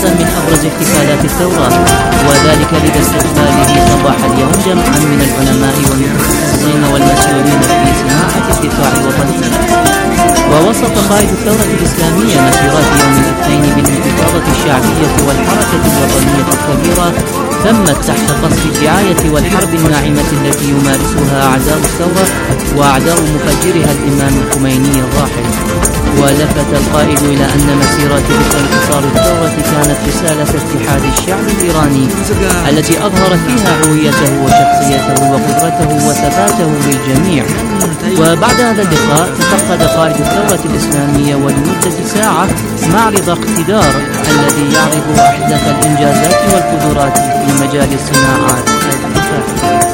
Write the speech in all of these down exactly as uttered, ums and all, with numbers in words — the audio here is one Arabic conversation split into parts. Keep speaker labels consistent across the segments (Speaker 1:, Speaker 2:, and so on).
Speaker 1: من أبرز احتفالات الثورة، وذلك لدى استقباله صباح اليوم جمعا من العلماء والمتخصصين والمسؤولين في صناعة الدفاع الوطني. ووصف قائد الثورة الإسلامية مسيرات يوم الاثنين بالانتفاضة الشعبية والحركة الوطنية الكبيرة تمت تحت قصف الدعاية والحرب الناعمة التي يمارسها أعداء الثورة وأعداء مفجرها الإمام الخميني الراحل. ولفت القائد إلى أن مسيرات ذكرى انتصار الثورة كانت رسالة اتحاد الشعب الإيراني التي أظهر فيها هويته وشخصيته وقدرته وثباته للجميع. وبعد هذا اللقاء تفقد قائد الثورة الإسلامية ولمدة ساعة معرض اقتدار الذي يعرض أحدث الإنجازات والقدرات في مجال الصناعات الدفاعية.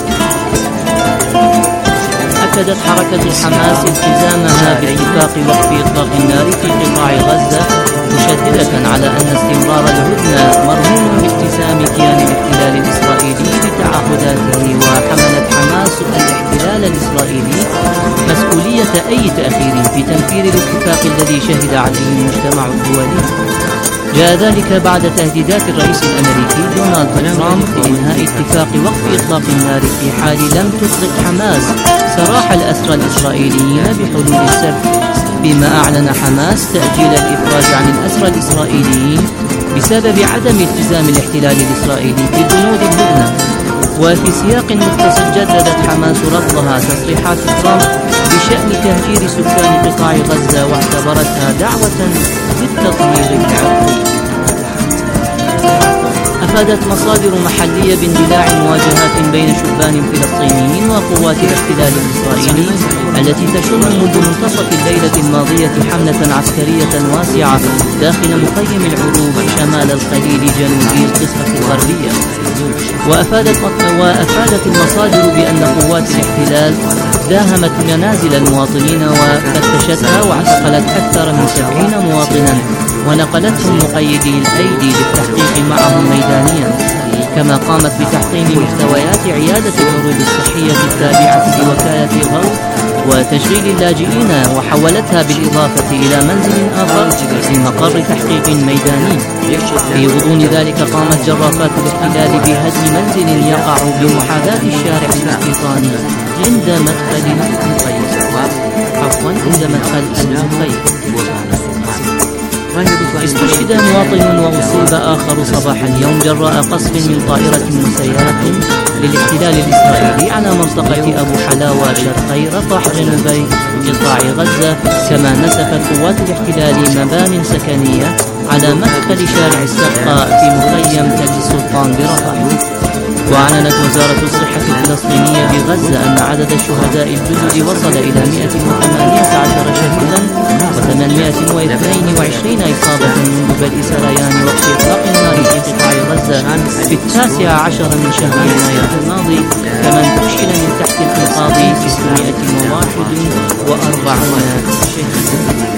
Speaker 1: أكدت حركة حماس التزامها باتفاق وقف إطلاق النار في قطاع غزة، مشددة على أن استمرار الهدنة مرهون بالتزام كيان الاحتلال الإسرائيلي بتعهداته. وحملت حماس الاحتلال الإسرائيلي مسؤولية أي تأخير في تنفيذ الاتفاق الذي شهد عليه المجتمع الدولي. جاء ذلك بعد تهديدات الرئيس الأمريكي دونالد ترامب بإنهاء اتفاق وقف إطلاق النار في حال لم تطلق حماس سراح الأسرى الإسرائيليين بحلول السبت، فيما أعلن حماس تأجيل الإفراج عن الأسرى الإسرائيليين بسبب عدم التزام الاحتلال الإسرائيلي ببنود الهدنة. وفي سياق متصل جددت حماس رفضها تصريحات ترامب بشأن تهجير سكان قطاع غزة واعتبرتها دعوة للتطهير العرقي. أفادت مصادر محلية باندلاع مواجهات بين شبان فلسطينيين وقوات الاحتلال الإسرائيلي التي تشن منذ منتصف الليلة الماضية حملة عسكرية واسعة داخل مخيم العروب شمال الخليل جنوبي الضفة الغربية. وأفادت, وأفادت المصادر بأن قوات الاحتلال داهمت منازل المواطنين وفتشتها واعتقلت أكثر من سبعين مواطنا ونقلتهم مقيدي الأيدي للتحقيق معهم ميدانيا، كما قامت بتحطيم محتويات عيادة العروض الصحية التابعة لوكالة غوث وتشغيل اللاجئين وحولتها بالإضافة إلى منزل آخر في مقر تحقيق ميداني. في غضون ذلك قامت جرافات الاحتلال بهدم منزل يقع بمحاذاة الشارع الاستيطاني عند مدخل المخيم عفوا عند مدخل المخيم. استشهد مواطن وأصيب آخر صباح اليوم جراء قصف من طائرة مسيرة للاحتلال الإسرائيلي على منطقة أبو حلاوة شرقي رفح جنوبي قطاع غزة، كما نسفت قوات الاحتلال مبان سكنية على مدخل شارع السقا في مخيم تل السلطان برفح. وأعلنت وزارة الصحة الفلسطينية بغزة أن عدد الشهداء الجدد وصل إلى مئة وثمانية عشر شهيدا وثمانمئة واثنين وعشرين إصابة منذ بدء سريان وقت إطلاق النار في قطاع غزة في التاسع عشر من شهر يناير الماضي، كما انتشل من تحت الأنقاض ستمئة وواحد وأربعون شهيدا.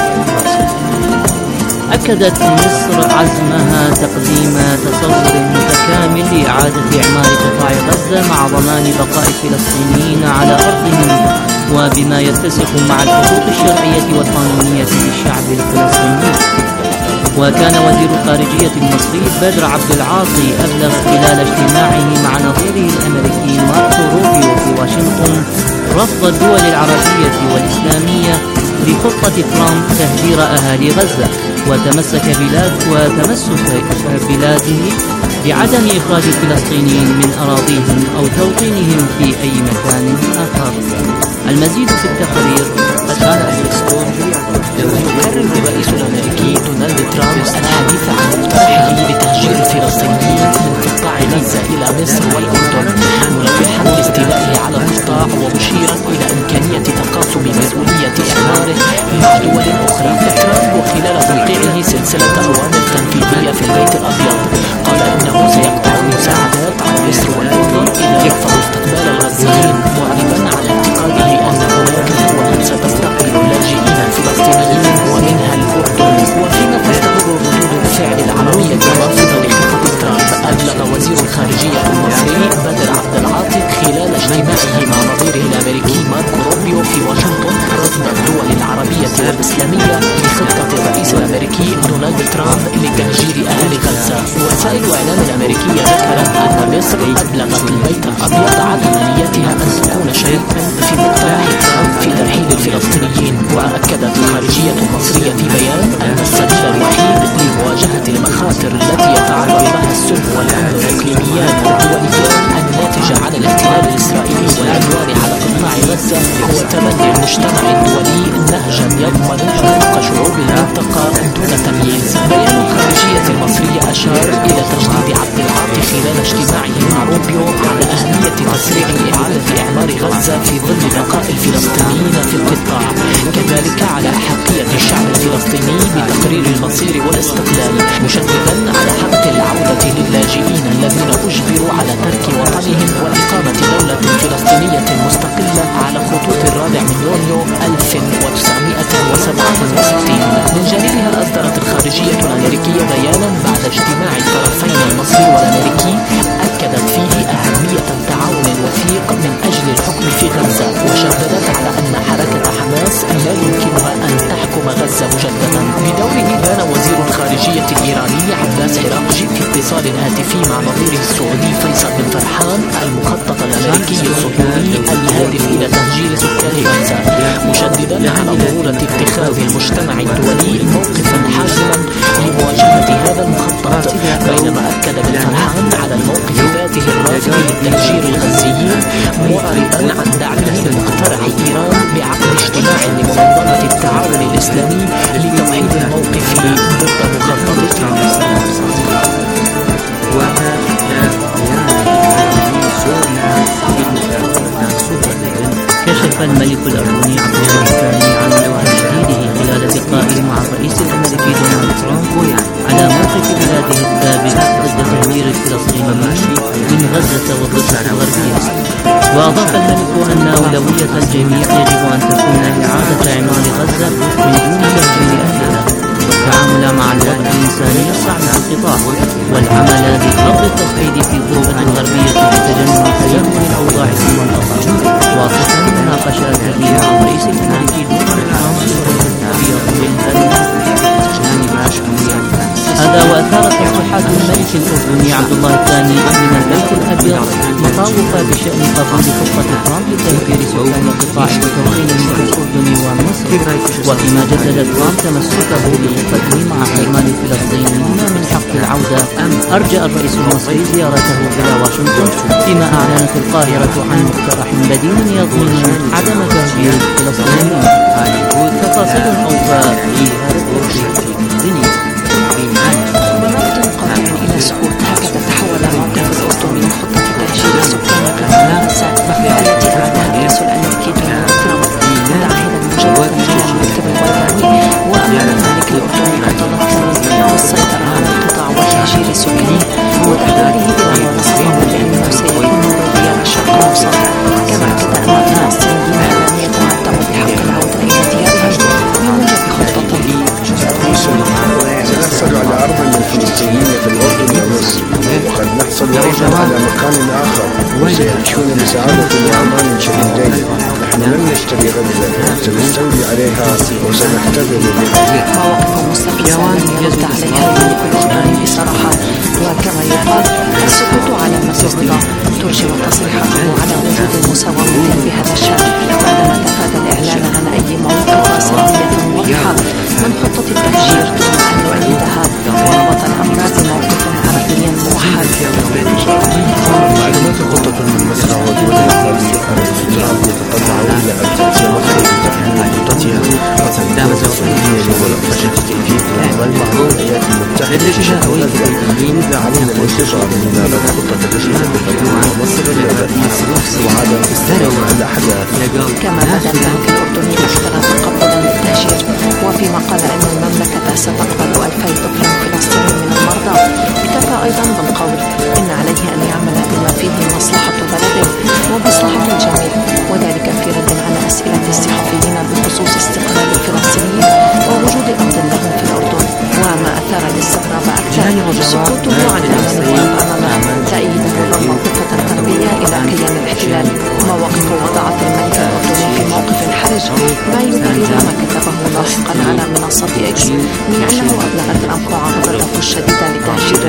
Speaker 1: أكدت مصر عزمها تقديم تصور متكامل لإعادة إعمار قطاع غزة مع ضمان بقاء الفلسطينيين على أرضهم وبما يتسق مع الحقوق الشرعية والقانونية للشعب الفلسطيني. وكان وزير الخارجية المصري بدر عبد العاطي أبلغ خلال اجتماعه مع نظيره الأمريكي ماركو روبيو في واشنطن رفض الدول العربية والإسلامية لخطة ترامب تهجير أهالي غزة، وتمسك بلاد وتمسك بلاده بعدم إخراج الفلسطينيين من أراضيهم أو توطينهم في أي مكان آخر. المزيد في التقرير.
Speaker 2: قال يكرر الرئيس الأمريكي دونالد ترامب الحديث عن مقترحه بتهجير الفلسطينيين من قطاع غزة إلى مصر والأردن موضحا باستيلائه على القطاع ومشيرا إلى إمكانية تقاسم مسؤولية إعماره مع دول أخرى. ترامب وخلال توقيعه سلسلة أوامر تنفيذية في البيت الأبيض قال إنه سيقطع المساعدات عن مصر والأردن إذا رفضوا استقبال الغزيين، معربا على اعتقاده أن هناك دول ستستقبل اللاجئين الفلسطينيين ومنها الأردن. وفيما تستمر ردود الفعل العربية الرافضة لخطة ترامب، أبلغ وزير الخارجية المصري بدر عبد العاطي خلال اجتماعه مع نظيره الأمريكي ماركو روبيو في واشنطن رفض الدول العربية والإسلامية لخطة الرئيس الأمريكي دونالد ترامب لتهجير أهالي وسائل الإعلام الأمريكية ذكرت أن مصر أبلغت البيت الأبيض عدم نيتها أن تكون شريكا في مقترح ترامب في ترحيل الفلسطينيين. وأكدت الخارجية المصرية في بيان أن السبيل الوحيد لمواجهة المخاطر التي يتعرض لها السلم والأمن الإقليميان والدوليان الناتجة عن الاحتلال الإسرائيلي والعدوان على قطاع غزة هو تبني المجتمع الدولي نهجا يضمن حقوق شعوب المنطقة دون تمييز. بيان الخارجية المصرية أشار إلى تجديد عبد العاطي خلال اجتماعه مع روبيو على أهمية تسريع إعادة إعمار غزة في ظل بقاء الفلسطينيين في القطاع، كذلك على أحقية الشعب الفلسطيني بتقرير المصير والاستقلال، مشددا على حق العودة للاجئين الذين أجبروا على ترك وطنهم وإقامة دولة فلسطينية مستقلة على خطوط الرابع من يونيو ألف وتسعمائة وسبعة وستين. من جانبها أصدرت الخارجية الأمريكية بيانا بعد اجتماع الطرفين المصري والأمريكي أكدت فيه أهمية التعاون الوثيق من أجل الحكم في غزة، وشددت على أن حركة حماس لا يمكنها أن تحكم غزة مجددا. بدوره بان وزير الخارجية الإيراني عباس عراقجي في اتصال هاتفي مع نظيره السعودي فيصل بن فرحان المخطط الأمريكي الصهيوني الهادف إلى تهجير سكان غزة، مشددا على ضرورة اتخاذ المجتمع الدولي موقفا حاسما لمواجهة هذا المخطط، بينما أكد بن فرحان على الموقف ذاته الرافض للتهجير الغزيين، معربا عن دعمه لمقترح إيران بعقد اجتماع لمنظمة التعاون الإسلامي لتوحيد الموقف ضد مخطط
Speaker 1: كشف الملك الأردني عبد الله الثاني عن موقف جديده خلال لقائه مع الرئيس الأمريكي دونالد ترامب على موقف بلاده الثابت ضد تهجير الفلسطينيين من غزة والضفة الغربية. وأضاف الملك أن أولوية الجميع يجب أن تكون إعادة إعمار غزة من دون تهجير أهلها، والتعامل مع الوضع الإنساني الصعب في القطاع، والعمل لفرض التوحيد في الضفة الغربية لتجنب تدهور الأوضاع في المنطقة. واصفا مناقشاته مع الرئيس الأمريكي دونالد ترامب هذا وأثارت تصريحات الملك الأردني عبد الله الثاني من البيت الأبيض مخاوف بشأن قبول خطة ترامب لتهجير سكان قطاع الفلسطيني من الأردن ومصر، وفيما جدد ترامب تمسكه بخطته مع حرمان الفلسطينيين من حق العودة. أرجأ الرئيس المصري زيارته إلى واشنطن، فيما أعلنت القاهرة عن مقترح بديل يضمن عدم تهجير الفلسطينيين. تفاصيل أوفى في هذا الدنيا.
Speaker 3: برغم قاطع إلى سقوط هكذا تحول موقف الأردن من خطة تهجير سكان قطاع غزة التي أعدها الرئيس الأمريكي دونالد ترامب متعهدا مجددا إلى المكتب البريطاني وأمام الملك الأردني عبد الله الثاني بالسيطرة على القطاع وتهجير سكانه وتحويله إلى ما وصفه بأنه سيكون ربيع الشرق الأوسط. كما أكد أن الفلسطينيين الآن يتمتعوا بحق العودة إلى ديارهم بموجب خطته.
Speaker 4: سنحصل على أرض للفلسطينيين في الأردن ومصر، وقد نحصل أيضا على مكان آخر وسيعيشون بسعادة وأمان شديدين. نحن لن نشتري غزة، سنستولي عليها وسنحتفل بها.
Speaker 3: مواقف مستفزة لم يرد عليها الملك الأردني بصراحة، وكما يقال السكوت على مسؤولة ترجع تصريحاته على وجود مساومة بهذا الشأن بعدما تفادى الإعلان عن أي مواقف رسمية واضحة من خطة التهجير دون أن يؤيدها، وربط الأمر بموقف عربي موحد.
Speaker 4: معلومات خطة من مصر ودول الإسلامية ترامب يتطلع إلى أن تأتي مصر بتحميل خطتها وتندمج الصهيونية والفاشية في العمل مع الولايات المتحدة. إذا علينا الانتظار من هذه خطة تشمل بقدوم مصر للرئيس وعدم استمرار الأحداث.
Speaker 3: كما بدا الملك الأردني أكثر تقبلا للتهجير، وفيما قال أن المملكة ستقبل ألفي طفل فلسطيني من المرضى، اكتفى أيضا بالقول إن عليه أن يعمل بما فيه مصلحة بلده ومصلحة الجميع، وذلك في رد على أسئلة الصحفيين بخصوص استقلال الفلسطينيين ووجود أرض لهم في الأردن. وما أثار الاستغراب أكثر سقوطه عن الأمن أمام تأييده للمنطقة الغربية إلى كيان الاحتلال. مواقف وضعت الملك الأردني في موقف حرج، ما يبرر ما كتبه لاحقا على منصة إكس من أنه أبلغ ترامب معارضته الشديدة لتهجير الفلسطينيين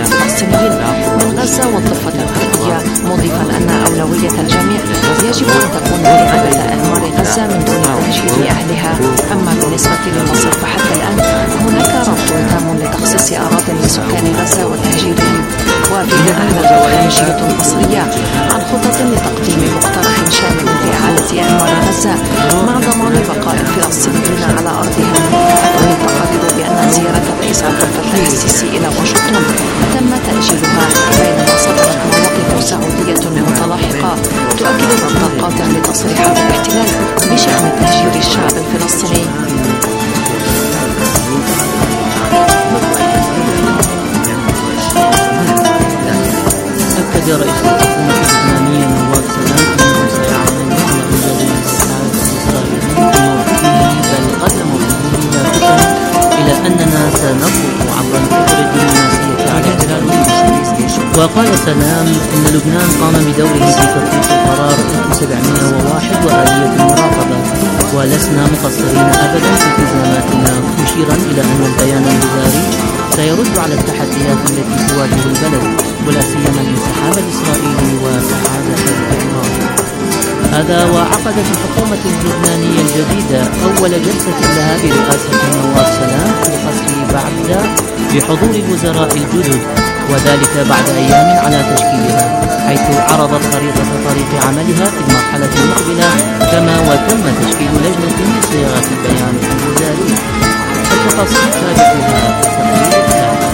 Speaker 3: الفلسطينيين من غزة والضفة الغربية، مضيفا أن أولوية الجميع يجب أن تكون إعادة أعمار غزة من دون تهجير أهلها. أما بالنسبة لمصر فحتى الآن هناك رفض تام لتخصيص أراضٍ لسكان غزة وتهجيرهم، وفيها أعلنت الخارجية المصرية عن خطط لتقديم مقترح شامل لإعادة أعمار غزة مع ضمان بقاء الفلسطينيين على أرضهم. وهي تقرر بأن زيارة الرئيس عبد الفتاح السيسي إلى واشنطن تم تأجيلها، بينما صدرت مواقف سعودية متلاحقة تؤكد الرفض القاطع لتصريحات الاحتلال بشأن تهجير الشعب الفلسطيني.
Speaker 1: أكد رئيس الحكومة اللبنانية نواف سلام أنه سيعمل على إنجاز الاتحاد الإسرائيلي في موقفه، بل قدم به لافتا إلى أننا سنضغط عبر الفكر الدبلوماسية على إسرائيل. وقال سلام إن لبنان قام بدوره في تطبيق القرار ألف وسبعمائة وواحد وآلية المراقبة، ولسنا مقصرين أبدا في التزاماتنا، مشيرا إلى أن البيان الوزاري سيرد على التحديات التي تواجه البلد، ولا سيما الانسحاب الإسرائيلي وتحالف الإيران. هذا وعقدت الحكومة اللبنانية الجديدة أول جلسة لها برئاسة نواف سلام في القصر بعد بحضور الوزراء الجدد، وذلك بعد أيام على تشكيلها، حيث عرضت خريطة طريق عملها في المرحلة المقبلة، كما وتم تشكيل لجنة لصياغة البيان الوزاري. التفاصيل تابعوها في التقرير التالي.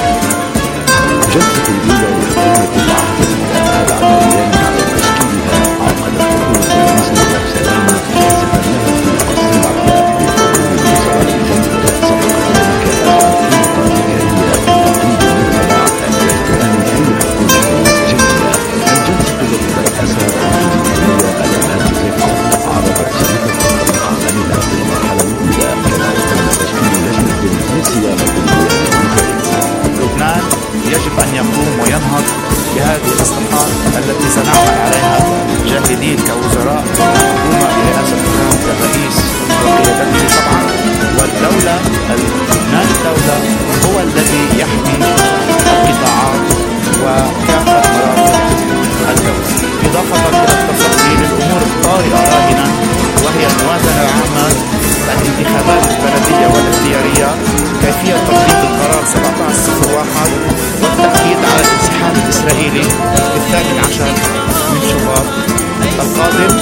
Speaker 5: جلسة الأولى لحكومة العهد الآن بعد أيام على تشكيلها، عقدت حكومة الرئيس نواف سلام جلسة لها في القصر العباء بحضور الوزراء الجدد. سبق ذلك أن الخطة التكرارية في تقديم المنتدى التي تؤمن أي حكومة جديدة. الجلسة التي رأسها الرئيس على الهاتف عرضت خريطة طريق عملها في المرحلة الأولى، كما تم تشكيل لجنة لصياغة البيان الوزاري.
Speaker 6: لبنان يجب أن يقوم وينهض بهذه الإصلاحات التي سنعمل عليها جاهدين كوزراء حكومة برئاسة الرئيس وقيادته طبعا، والدولة لبنان الدولة هو الذي يحمي القطاعات وكافة مرافق الدولة، إضافة إلى التصدي للأمور الطارئة راهنا، وهي الموازنة العامة، الانتخابات البلدية والاختيارية، كيفية تطبيق القرار سبعة عشر صفر واحد، والتأكيد على الانسحاب الإسرائيلي في الثامن عشر من شباط القادم.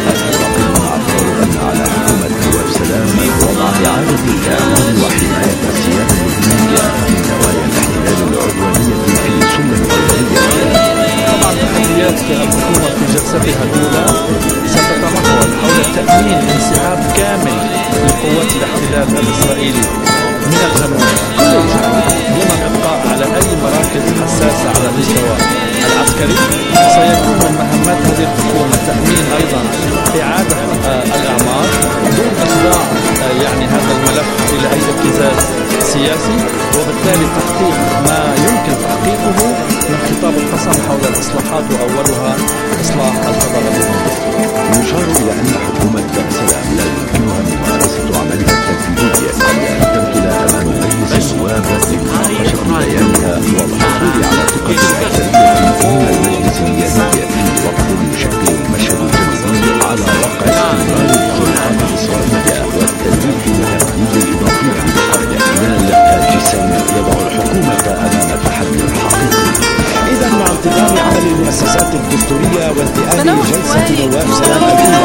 Speaker 5: أعتبر أن على حكومة نواف سلام وضع إعادة الأمان وحماية السيادة اللبنانية من نوايا الاحتلال العدوانية في السلم الغربية.
Speaker 7: طبعا تحديات الحكومة في جلستها الأولى ستتمحور حول تأمين انسحاب كامل لقوات الاحتلال الإسرائيلي من الجنوب كل الجنوب، دون الإبقاء على أي مراكز حساسة على المستوى العسكري. سيكون من مهمات هذه الحكومة تأمين أيضا إعادة الأعمار دون إصداع يعني هذا الملف إلى أي ابتزاز سياسي، وبالتالي تحقيق ما يمكن تحقيقه من خطاب القسم حول الإصلاحات، وأولها إصلاح القضاء الدستوري.
Speaker 5: يشار إلى أن حكومة سلام لا يمكنها ممارسة عملها التنفيذي قبل أن تمثل أمام مجلس النواب لمناقشة بيانها والحصول على ثقة الأكثرية من المجلس النيابي في وقت يشكل المشهد الجنوبي على واقع استمرار السلطات الإسرائيلية والتدريب والتمديد الإضافي عن الاحتلال هاجسا يضع الحكومة أمام تحدي حقيقي.
Speaker 8: إذا مع انتظام عمل المؤسسات الدستورية وانتهاء جلسة نواف سلام الأولى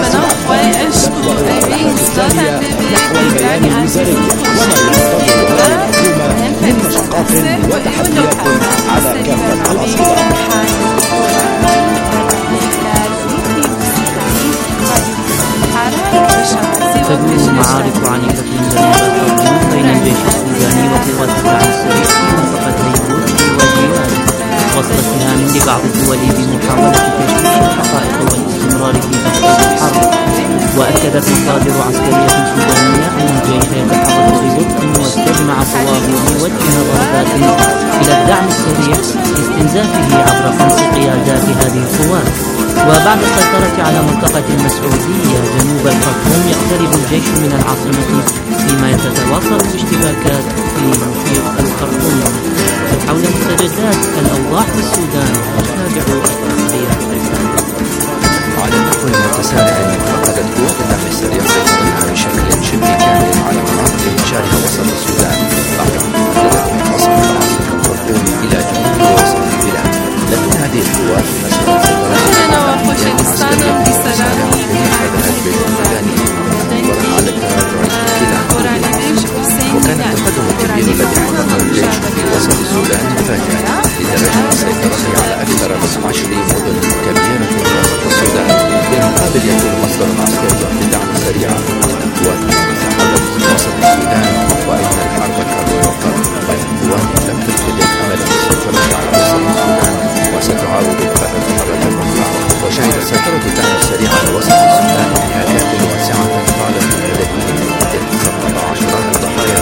Speaker 8: تبدأ الحركة الثانية نحو البيان الوزاري، وما ينتظر هذه الحكومة من مشقات وتحديات على كافة الأصعدة.
Speaker 1: تدور معارك عنيفة جنوب الخرطوم بين الجيش السوداني وقوات الدعم السريع في منطقة بيروت والجيران، وسط اتهام لبعض الدول بمحاولة تشويش الحقائق والاستمرار في تسليط الحرب. وأكدت مصادر عسكرية سودانية أن الجيش يتحرك ببطء واستجمع قواه لوجه ضربات الدعم السريع لاستنزافه عبر خمس قيادات هذه القوات. وبعد السيطرة على منطقة المسعودية جنوب الخرطوم يقترب الجيش من العاصمة فيما يتواصل الاشتباكات في محيط الخرطوم. حول مستجدات الأوضاع في السودان نتابع التقرير التالي.
Speaker 9: على النحو المتسارع فقدت قوات الدعم السريع سيطرتها بشكل شبه كامل على مناطق شرق وسط السودان بعد محاولة وصل العاصمة الخرطوم إلى جنوب وسط البلاد، لكن هذه القوات أسرت سيطرتها العسكرية بسلام وانتهت بالسودانية على التراجع إلى وكان التقدم الكبير الذي حققه الجيش في وسط السودان مفاجئا لدرجة سيطرته على أكثر من عشر مدن كبيرة في وسط السودان. بالمقابل يكون مصدر عسكري للدعم السريع من القوات المساعدة في وسط السودان وإن الحرب كالوقت بين القوات لم تفقد الأمل في السيطرة على وسط السودان وستعاود القتال مرة أخرى. وشهد سيطرة الدعم السريع على وسط السودان انتهاكات واسعة طالت بهدفه من سبعة عشر ضحايا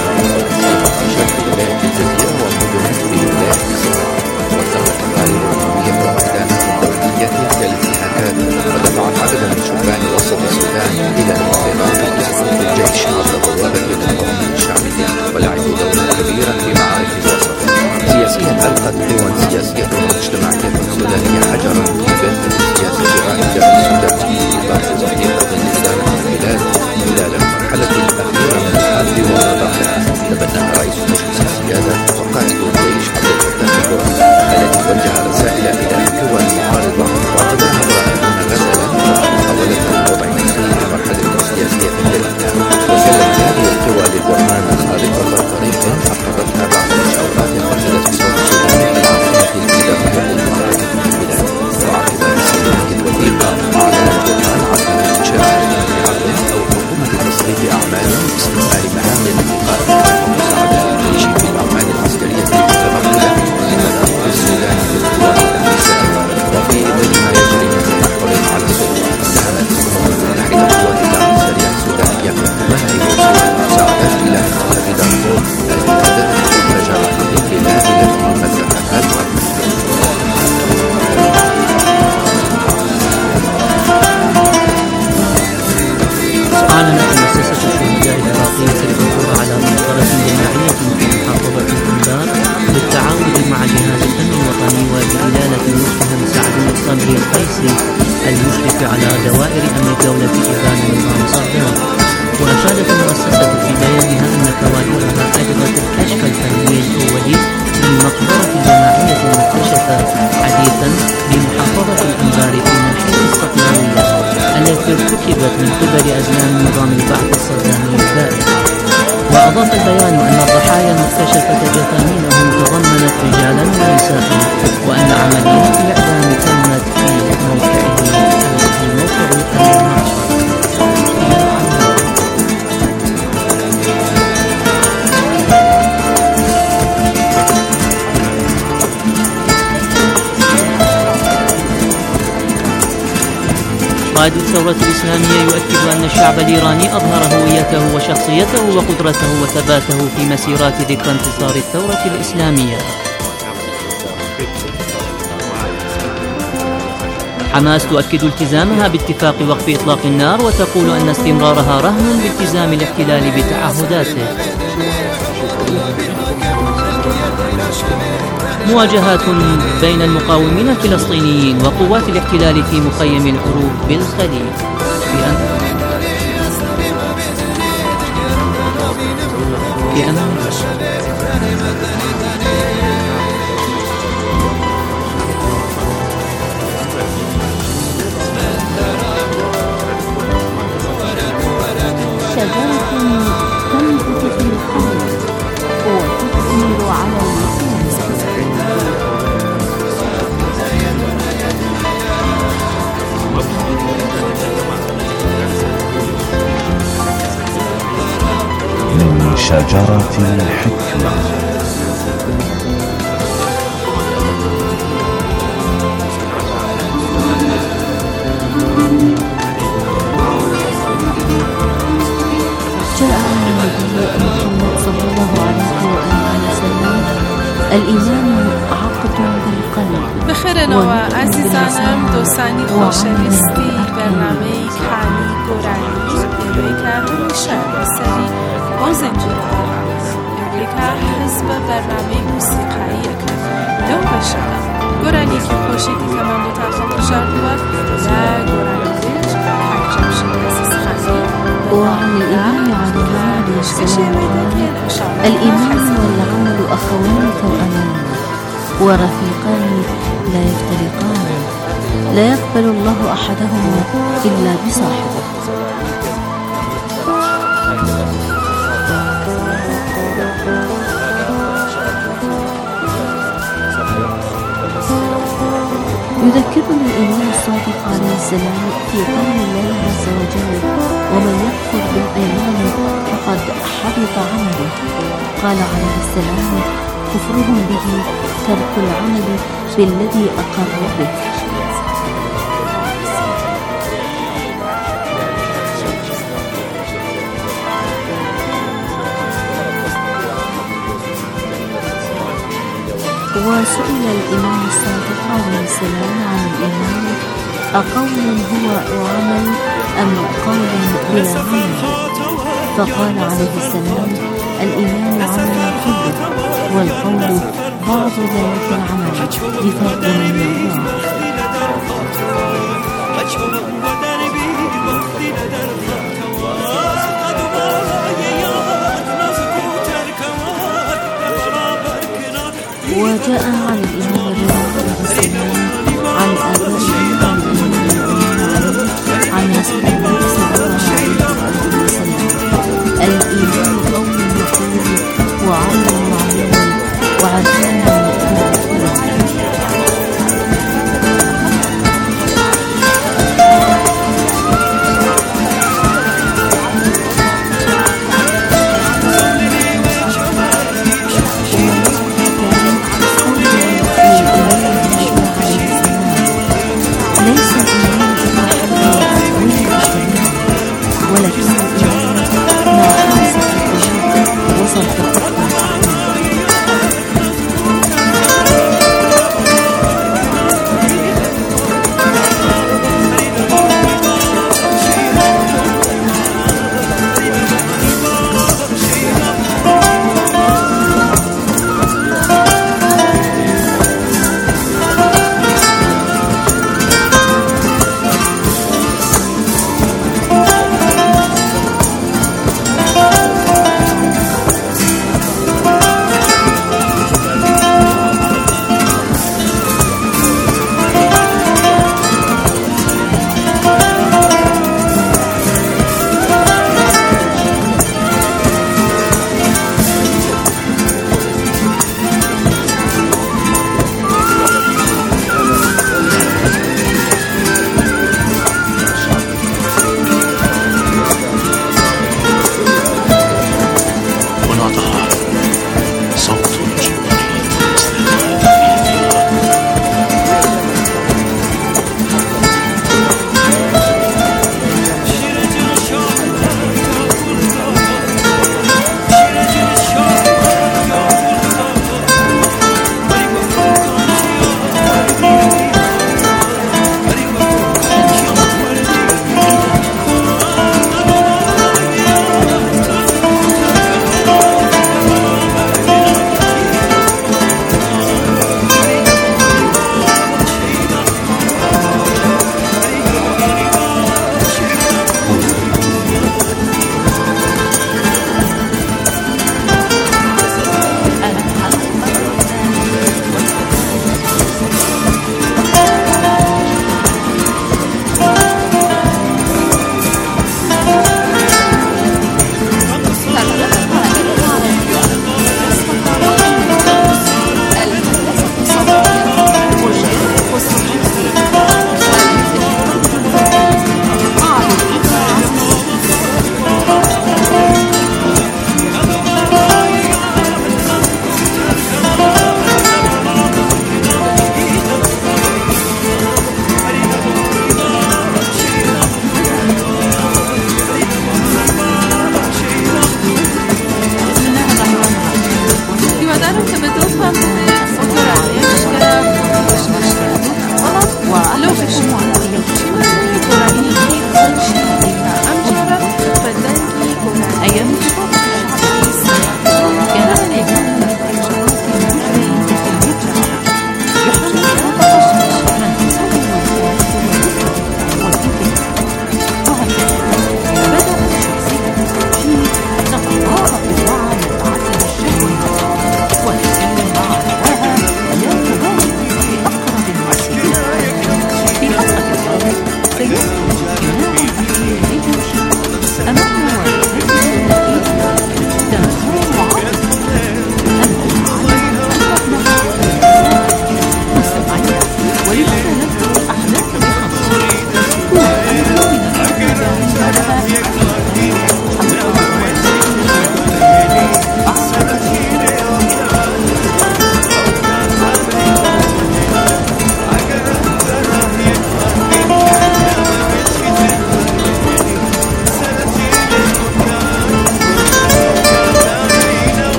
Speaker 9: في شرق ولاية الجزيرة ومدن في ولاية الصراع. واتخذت تقارير الأممية والميدانات الدولية تلك الانتهاكات ودفعت عددا من شبان وسط السودان إلى الانطلاق بإسقاط الجيش عبر بوابة النظام الشعبي ولعبوا دورا كبيرا في معارك الوسط. سياسيا ألقت قوى سياسية واجتماعية سودانية حجرا في بيت السياسة الرائدة السودان إطار وثيقة لإدارة البلاد خلال المرحلة الأخيرة من الحرب ووضعها. تبناها رئيس مجلس السيادة وقائد الجيش عبد الفتاح البرهان الذي وجه رسائل إلى القوى المعارضة وقدمها الرائدون غزلا ومحاولة الوضع نفسه في المرحلة السياسية الجديدة. وكلمت هذه القوى للبرهان خارطة طريق حققتها بعد مشاورات أرسلت بصوت السودان إلى العاصمة الإدارية للوزارة في البلاد. وعقب تسليم الوثيقة أعلن البرهان عزم إنشاء عرض أو حكومة تصريف أعمال باستكمال مهام الانتقال ومساعدة الجيش في الأعمال العسكرية المتبقية من مناطق السودان بالقوات السريعة. وفي ظل ما يجري من تنحر على السلطة دعمت الأمم المتحدة قوات الدعم السريع السودانية منع وصول المساعدات إلى منطقة دارفور التي هددت بالمجاعة في البلاد التي مزقها الحرب.
Speaker 1: أعلنت مؤسسة الشهداء العراقية الحضور على مؤتمر جماعية في محافظة الأنبار بالتعاون مع جهاز الأمن الوطني وبإدانة المتهم سعد الصبري القيسي المشرف على دوائر أمن الدولة إبان نظام صدام. وأشادت المؤسسة في بيانها أن كوادرها أجرت الكشف الفني الأولي للمقبرة الجماعية المكتشفة حديثا بمحافظة الأنبار في ناحية الصقلاوية التي ارتكبت من قبل أزمان نظام البعث الصدامي البائد. وأضاف البيان أن الضحايا المكتشفة جثامينهم تضمنت رجالا ونساء وأن عمليات الإعدام تمت في موقعه في موقع المعبر. قائد الثورة الإسلامية يؤكد أن الشعب الإيراني أظهر هويته وشخصيته وقدرته وثباته في مسيرات ذكرى انتصار الثورة الإسلامية. حماس تؤكد التزامها باتفاق وقف إطلاق النار وتقول أن استمرارها رهن بالتزام الاحتلال بتعهداته. مواجهات بين المقاومين الفلسطينيين وقوات الاحتلال في مخيم الحروب بالخليل. في أمان
Speaker 10: شجرة تنبت في الحرب وتثمر على اللسان.
Speaker 5: من شجرة الحكمة.
Speaker 10: جاء عن النبي محمد صلى الله عليه وآله وسلم: الإيمان نقد بالقلب
Speaker 11: بخيرنا عزیزانم دوستانی خوشویستی برنامه کانی گورانی امریکا همیشه بسری اوزنجی امریکا حزب برنامه موسیقایی که دو بشد گورانی که خوشیدی کمان دو تاخم بشاردوه لا گورانی دیج حجم شده سسخانی
Speaker 10: وعن الإيمان على السلام الإيمان والعمل أخوان توأمان ورفيقان لا يفترقان لا يقبل الله أحدهما إلا بصاحبه. يذكرنا الإمام الصادق عليه السلام في قول الله عز وجل ومن يكفر بالإيمان فقد حبط عمله. قال عليه السلام كفرهم به ترك العمل بالذي أقر به. وسئل الإمام الصادق عليه السلام عن الإيمان أقول هو وعمل أم قول بلا عمل؟ فقال عليه السلام الإيمان عمل كله والقول بعض ذلك العمل بفضل من الله. وجاء عن الإمام الرضا عليه السلام عن آبائه عن الإمام عن رسول الله صلى الله عليه وسلم الإيمان قول يقول وعمل معلوم وعزم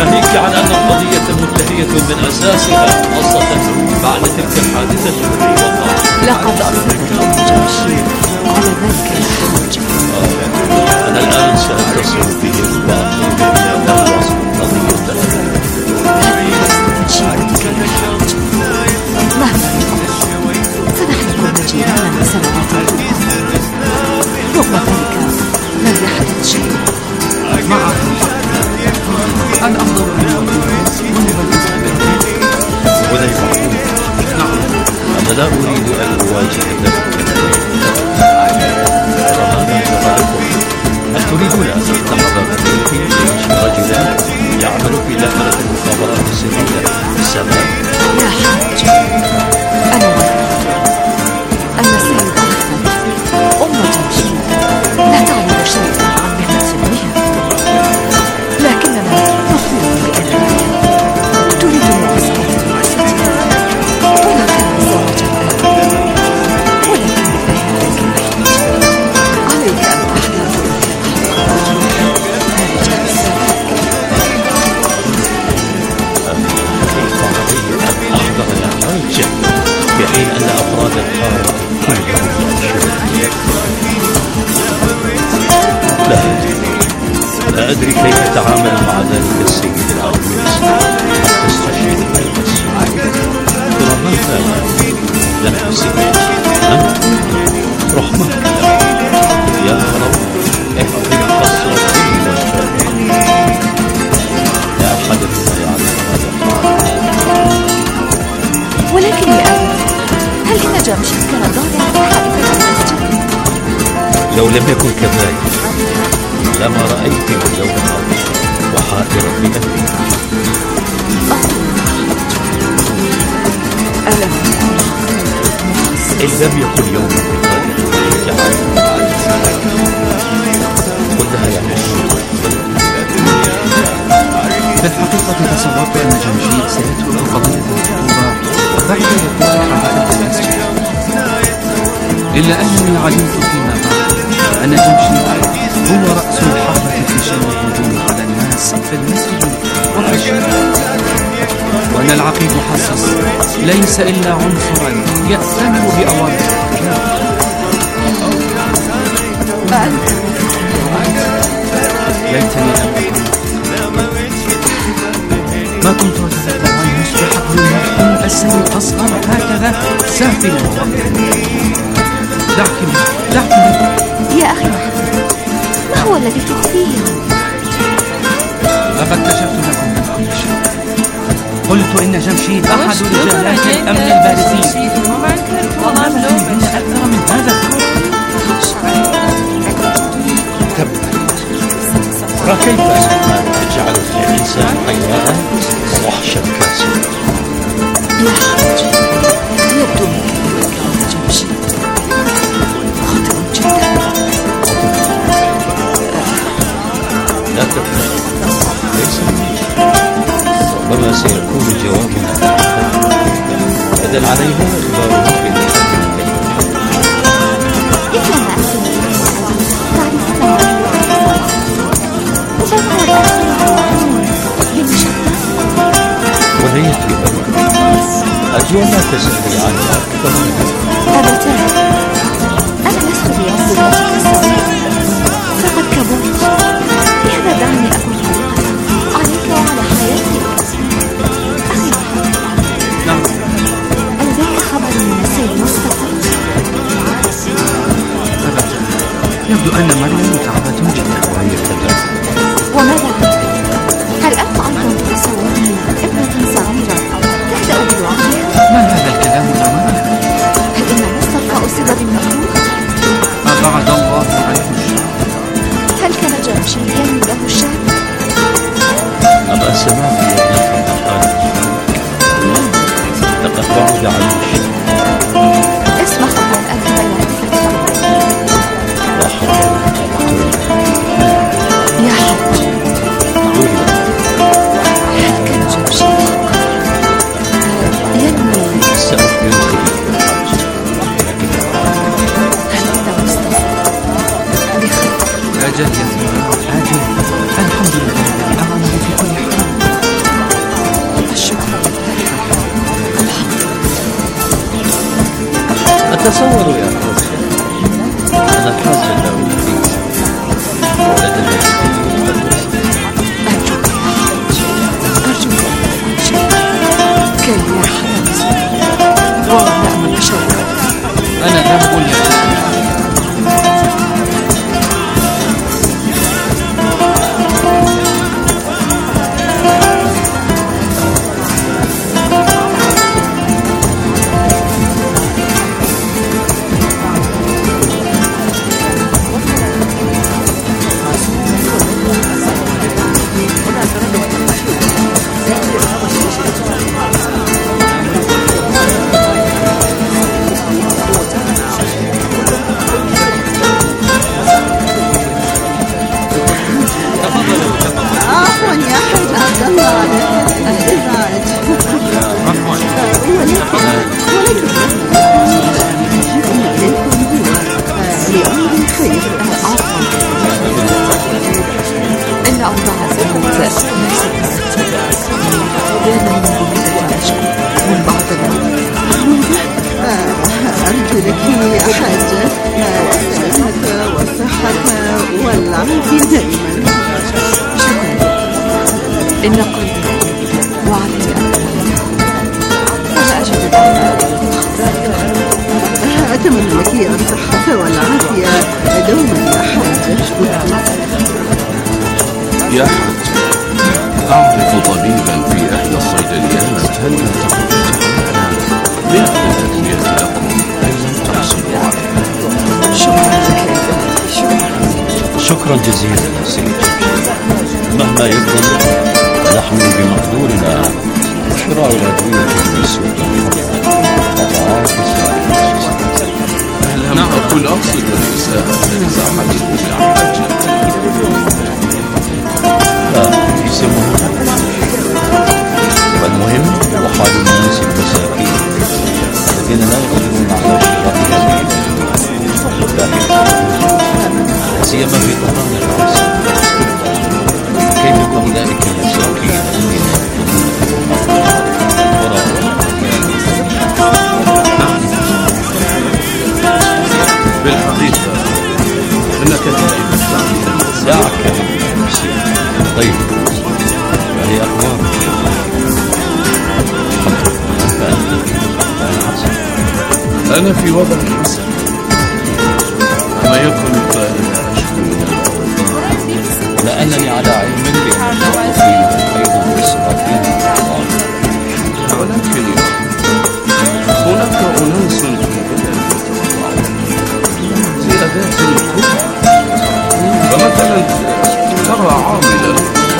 Speaker 7: ناهيك عن أن القضية منتهية من أساسها، خاصة بعد تلك الحادثة التي وقعت.
Speaker 3: لقد أصرت الأم جمشيد على ذلك الحاج.
Speaker 7: أنا الآن سأتصل بهم وأطلب منهم وصف القضية لهم.
Speaker 3: تنشيدك يا حاج، مهما يكون فنحن كنا جيرانا سنوات طويلة، رغم ذلك لم يحدث شيء.
Speaker 9: معه الأفضل أن يكون ونبلغ
Speaker 7: وليس
Speaker 9: نعم.
Speaker 7: أنا لا أريد أن أواجه ذلك هل تريدون أن تلتحظ بذلك رجلا يعمل في داخلة المخابرات السرية في السماء؟
Speaker 3: يا حاج، أنا أعتقد أن السيدة أحمد أم جمشيد لا تعلم شيئا عن مهنة ابنها، لكننا نخبرهم بأنها تريد معسكر دراستها ولا كان الزواج الآن، ولكن بالله عليك يا حاج، عليك أن تحضر خارج السابق.
Speaker 7: كيف علي أن أحضر يا حاج في حين أن أفراد القارة كلهم لا لا أدري كيف أتعامل مع ذلك السيد العربيس. تستشير النفس ترى ما كان لم تسيب أنت رحمك يا رب احفظ قصر كل وجه لا أحد مما يعلم هذا.
Speaker 3: ولكن يا أبي، هل إن جمشيد كان ضالعا في حادثة المسجد؟
Speaker 7: لو لم يكن كذلك لما رأيت اليوم وحائرا بأمري.
Speaker 3: ألم
Speaker 7: إن لم يكن يوم بقادر قلها يا حشو.
Speaker 9: في الحقيقة تصورت أن جمشيد سيدخل قضية الخطوبة بعد وقوع حادثة المسجد، إلا أنني علمت فيما بعد أن جمشيد هو رأس الحربة في شأن الهجوم على الناس في المسجد وفي الشارع، وأن العقيد محصص ليس إلا عنصرا يأتمر بأوامر الحكام. ليتني لم أكن، ما كنت أتذكر أن يصبح ابن المرحوم السيد أصغر هكذا سافلا ووقتا. دعك دعك
Speaker 3: يا أخي محمود، ما هو الذي تخفيه؟
Speaker 9: لقد كشفت لكم من كل شيء. قلت إن جمشيد أحد رجالات الأمن البارزين، وما فيهن أكثر من هذا.
Speaker 7: ترى كيف أن تجعل الإنسان حيوانا ووحشا كاسرا.
Speaker 3: يا حاج، يبدو منك أن جمشيد خطئ جدا.
Speaker 7: لا تفهم، ليس مني. ربما سيكون جوابنا إذن علينا إخباره بذلك. وليت بأمر أرجو أن لا تسألي عنها أكثر منها.
Speaker 3: أبدا، أنا لست بأمر وجهك الصغير، فقد كبرت، لهذا دعني أكون حقيقة عليك وعلى حياتك. أخي
Speaker 9: نعم.
Speaker 3: ألديك خبر من السيد مصطفى؟
Speaker 9: أبدا، يبدو أن مريم متعبة جدا وهي كذلك.
Speaker 3: وماذا عنك؟ هل أنت أيضا تتصورني ابنة صغيرة تبدأ بلعبها؟
Speaker 9: ما هذا الكلام يا مريم؟
Speaker 3: هل إن مصطفى أصيب بالمكروه؟
Speaker 9: أبعد الله عنه الشر.
Speaker 3: هل كان جمشيد ينمو له الشر؟
Speaker 7: أما سمعت يا ابنتي الآن لقد بعد عنه الشر.
Speaker 3: اسمح لي أن أنت بيانك.
Speaker 7: لا حول ولا قوة
Speaker 3: يا حاج، هل كان جمشيد ينمو؟
Speaker 7: سأخبرك به يا حاج، لكن
Speaker 3: هل إن مصطفى بخير؟
Speaker 9: أجل يا ثمار، أجل. الحمد لله الذي أعانني في كل حال.
Speaker 12: عفوا يا حاج عبد الله على الإزعاج.
Speaker 9: عفوا
Speaker 12: لأمر خير.
Speaker 3: إن أوضاع الزمن ليست دائما أشكو من بعض الوقت.
Speaker 12: أرجو لك يا حاجة السلامة والصحة والعافية دائما.
Speaker 3: شكرا. إن قلبي وعلي أنا أجد
Speaker 12: أتمنى لك الصحة والعافية دوما يا حاجة.
Speaker 5: يا حاج، أعرف طبيبا في إحدى الصيدليات، هل بيع الأدوية لكم أين تحصلوا عليها؟
Speaker 3: شكرا لك شكرا.
Speaker 13: شكرا جزيلا يا سيدي. مهما يبذل نحن بمقدورنا شراء الأدوية في سوق الأضعاف السائلة.
Speaker 5: لم أكن أقصد النساء لزعمتكم بعمل
Speaker 13: لا يسمونه. والمهم هو حال الناس المساكين الذين لا يقدرون على شراء هذه الأدوية، سيما في طهران العاصمة. كيف بأولئك المساكين الذين
Speaker 5: بالحقيقة إنك دائما تعمل
Speaker 13: دعك طيب، وهي أخبارك
Speaker 5: أنا في وضع حسن، أما يكن فأنا أشكو
Speaker 13: لأنني على علم بأن الشياطين أيضا بالسلاطين.
Speaker 5: ولكن هناك أناس في أداة الكفر، فمثلا ترى عاملا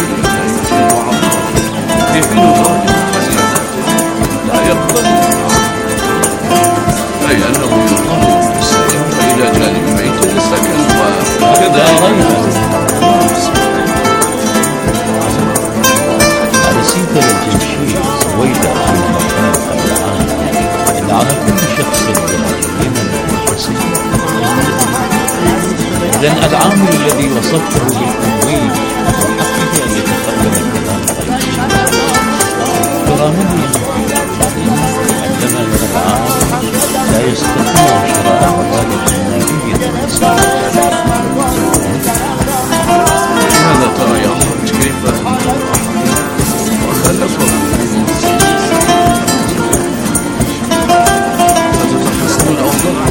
Speaker 5: في حين ظاهر لا يقبل، أي أنه يضطر بالسيارة إلى جانب بيت السكن وكذا.
Speaker 13: على سيدة الجنشي سويدة في المكان العام، إن على كل شخص قيمة وسيلة. إذن العامل الذي وصفته بالتمويل وحقه أن يتقبل الكلام كرامه عندما العامل لا يستطيع شراء عوالق مالية.
Speaker 5: هذا ترى يا حاج كيف وخلفه ستتحسن الأوضاع.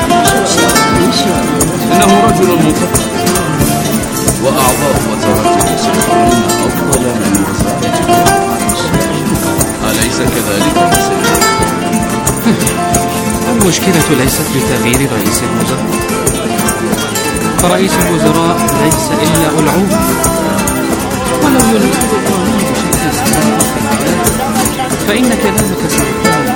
Speaker 5: إنه رجل مثقف، وأعضاء وزارته سيكونون أفضل من وزارته، أليس كذلك؟
Speaker 2: المشكلة ليست بتغيير رئيس الوزراء، فرئيس الوزراء ليس إلا ألعوب، ولو ينفذ القانون بشكل سليم فإن كلامك سيكون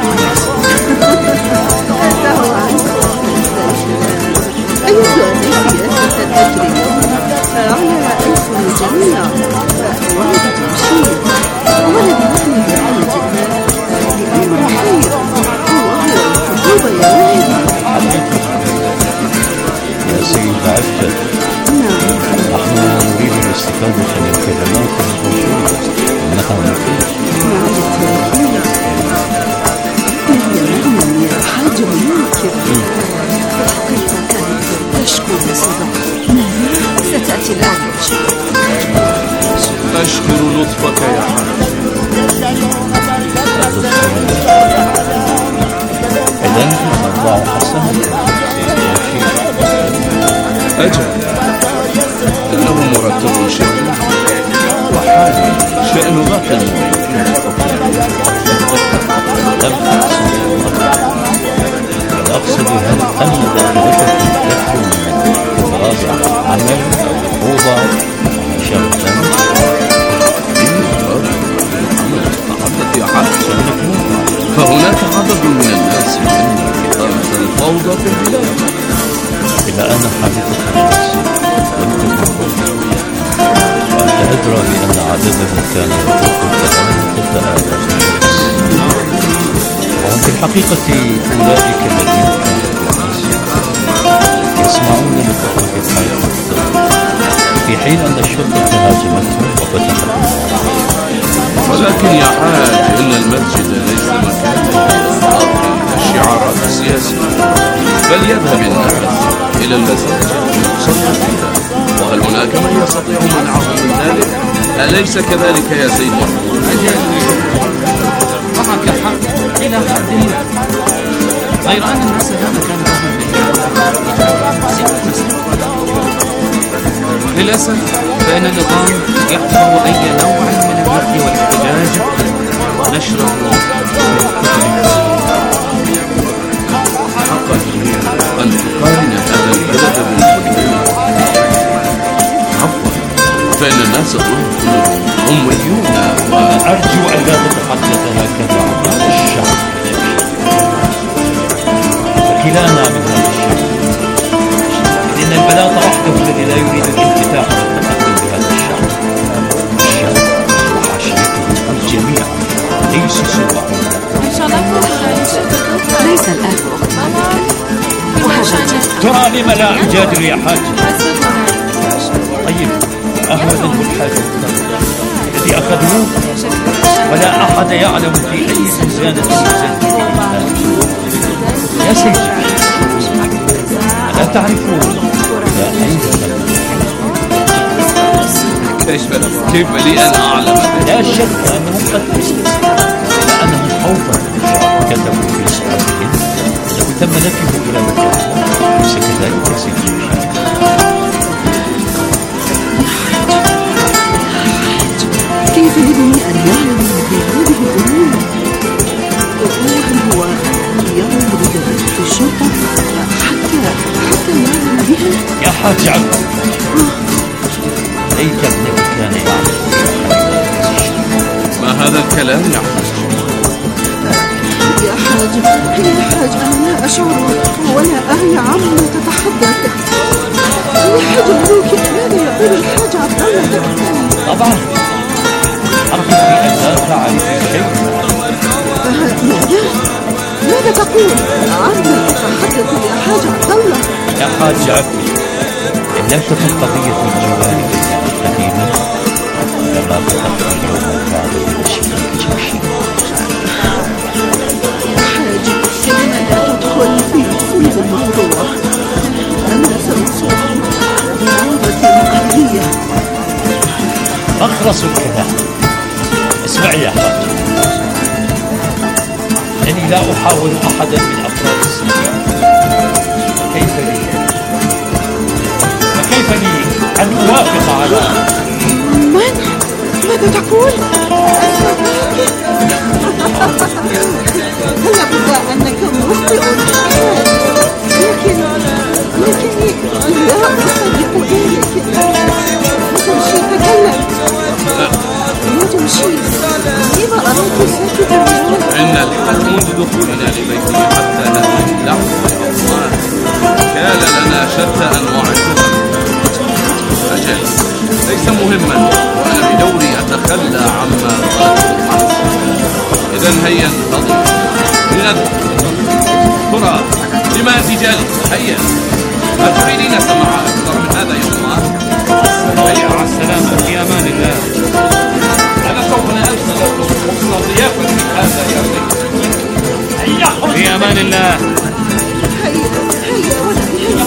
Speaker 12: أيضا السياسة تجري على ألسن الجميع، ولد تمشير ولد نحن بحاجتنا لأمر خير وهو الحبوب يا ولدي.
Speaker 13: يا سيد عفت، نحن نريد الاستفادة من الكلمات الموجودة، إنها مفيدة.
Speaker 12: يا حاج منكر
Speaker 3: الحقيقة كانت تشكو بصدق. ستأتي الآن
Speaker 5: أشكر لطفك يا حاج.
Speaker 13: إذن الله حسن.
Speaker 5: أجل، إنه مرتب شأنه وحالي شأن باقي الموظفين.
Speaker 13: أقصد هل أن داخلتك تخلو من فراغ عمل أو أوضة أو شيء
Speaker 5: فهناك عدد من الناس من إدارة الفوضى في البلاد.
Speaker 13: إلى أن حادثة الناس وأنت أدرى بأن عددهم كان يفوق ثلاثة آلاف. وهم في الحقيقة أولئك الذين يسمعون لخطوة الحياة في حين أن الشرطة هاجمتهم وفتحت.
Speaker 14: ولكن يا حاج إن المسجد ليس مكانا الشعارات السياسية، بل يذهب الناس إلى المساجد يصلون فيها. وهل هناك من يستطيع منعهم من ذلك؟ أليس كذلك يا سيد محمود؟
Speaker 1: معك حق إلى حد ما، غير أن الناس هذا كان للأسف فإن النظام يحظر أي نوع من النقد والاحتجاج ونشره.
Speaker 14: حقا أن تقارن هذا البلد بالمدن. عفوا، فإن الناس كلهم أميون.
Speaker 13: وأرجو أن لا تتحدث هكذا عن الشعب. فكلانا من هذا الشعب، إن البلاط وحده الذي لا يريد الانفتاح والتقدم بهذا الشعب. الشعب وحاشيته الجميع ليسوا سوى.
Speaker 3: ليس الآن
Speaker 13: ترى لم لا أجادل يا حاج؟ طيب أهو ذنب الحاج الذي أخذوه ولا أحد يعلم في أي زنزانة زنزانة. يا سيدي ألا تعرفون
Speaker 14: كيف كيف لي أن أعلم؟
Speaker 13: لا شك أنهم قد إلا أنهم خوفا كتبوا في صحفهم لو تم نفيه إلى مكانهم. ليس كذلك يا سيدي؟
Speaker 12: كيف يبني أن يعلم في هذه الأمور؟ وهل هو يرى بدرجة الشرطة حتى حتى يعلم بها؟
Speaker 13: يا حاج عبد، ليت ابنك كان يعلم.
Speaker 14: ما هذا الكلام يا حاج؟
Speaker 12: يا حاج يا حاج أنا لا أشعر ولا أعي عما تتحدث. يا حاج ملوك، ماذا يقول الحاج عبد الله؟
Speaker 13: طبعا أرجو أن لا تعرف شيء.
Speaker 12: ماذا؟ ماذا تقول؟ عما تتحدث يا حاج عبد الله؟
Speaker 13: يا حاج عبد، إن لم تكن قضية الجوار قديمة لما فتحت اليوم بعد المشي جمشي.
Speaker 12: يا حاج لا تدخل في صلب الموضوع. أنا سأصبح بلغة محلية.
Speaker 13: أخلص الكلام. اسمعي يا حاج، إنني لا أحاول أحدا من أفراد السجن. كيف لي فكيف لي أن أوافق على
Speaker 12: من؟ ماذا تقول؟ هلا بد أنك مخطئ، لكن لكني لا أصدق ذلك. تمشي تكلم لا تمشي. لما أراك ساكتا؟
Speaker 14: إن الحل منذ دخولنا لبيته حتى نزل اللحظة والأصوات كان لنا شتى أنواع التهم. أجل ليس مهما، وأنا بدوري أتخلى عما قاله الحق. إذن هيا انتظر لنذهب. ترى لما أنت جالس؟ هيا، هل تريدين سماع أكثر من هذا يوما؟
Speaker 13: هيا مع السلامة، في أمان الله.
Speaker 14: أنا سوف أرسل حسن ضيافة من هذا يا بني.
Speaker 13: في أمان الله.
Speaker 12: هيا هيا ولدي هيا.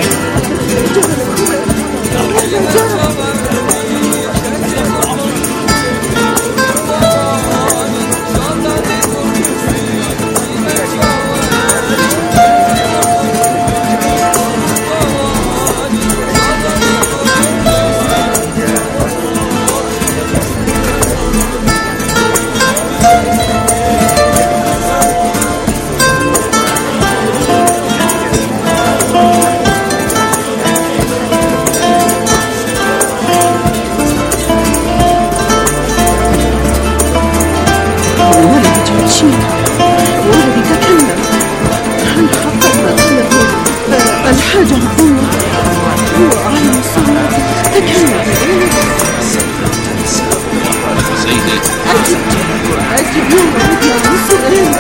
Speaker 12: ولدي تكلم. هل حقق ما قاله الحاج عبد الله؟ هو أعلم الصلاة. تكلم.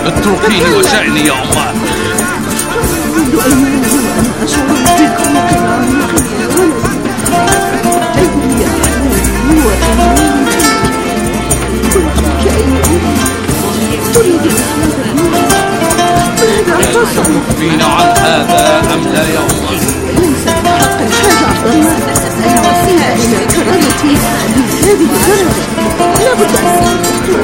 Speaker 14: اتركيني وشأني يا أمه.
Speaker 12: منذ أيام وأنا أشعر بقلق عميق يا ولدي. أين يا أحلامي وأماني؟ كنت كأي أم تريد هذا الموت. ماذا حصل؟
Speaker 14: تخبرين عن هذا أم لا يا أمه؟
Speaker 12: ليس من حق الحاج عبد الله أن يوصلها إلى كرامتي بهذه الدرجة. لا بد أن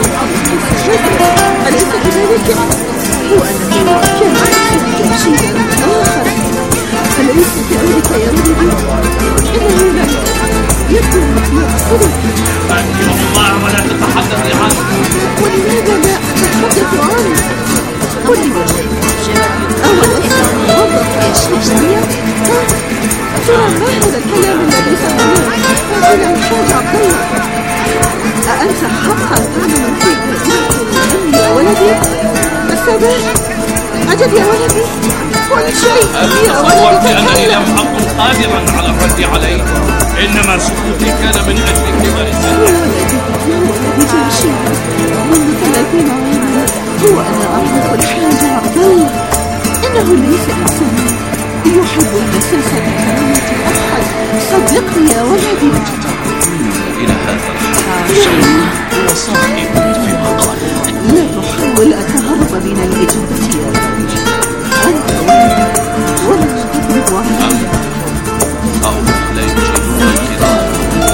Speaker 12: أليس كذلك؟ وأنه كان يحب شيئا آخر. أليس كذلك يا ولدي؟ إنه لم يكن يقصدك.
Speaker 14: أنت الله ولا تتحدثي عنه.
Speaker 12: ولماذا لا أتحدث عنه؟ قل لي أولست موظف الشخصية؟ ترى ما هذا الكلام الذي سمعناه إلى الحاج عبد الله؟ أأنت حقا تعلم في الأم يا ولدي؟ السبب؟ أجل يا ولدي كل شيء يا ولدي.
Speaker 14: تصورت أنني لم أكن قادرا على الرد عليه، إنما سكوتي كان من أجل كبر سني.
Speaker 12: يا ولدي يا ولدي تمشي منذ ثلاثين عاما هو أنا أعرف الحاج عبد الله. إنه ليس إنسانا يحب المساس بكرامة أحد. صدقني يا ولدي.
Speaker 14: إلى هذا الحال هو صاحب فيما قال.
Speaker 12: لا تحاول التهرب من الإجابة يا ولدي. أنت ولدي ولا تكذب علي.
Speaker 14: أو لا يوجدون الكذاب.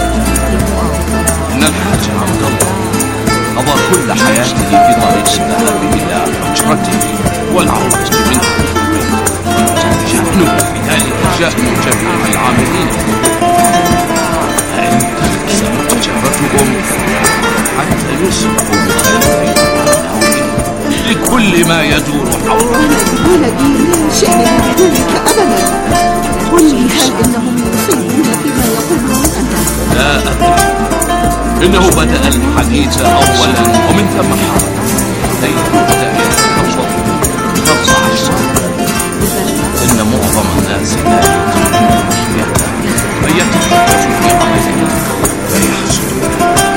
Speaker 14: إن الحاج عبد الله قضى كل حياته في طريق الذهاب إلى حجرته والعودة منه. شأنه في ذلك شأن جميع العاملين. فإن تكسر تجارتهم حتى يصبحوا مخالفين لكل ما يدور حوله.
Speaker 12: ولدي ولدي لا شأن من ذلك أبدا. قل لي هل إنهم يصيبون فيما يقولون أنت؟
Speaker 14: لا أدري. إنه بدأ الحديث أولا ومن ثم حرك. ليله بدأ يتخبط خمس عشر. إن معظم الناس لا يدركون مشكلته فيتحدث في عمله فيحسدون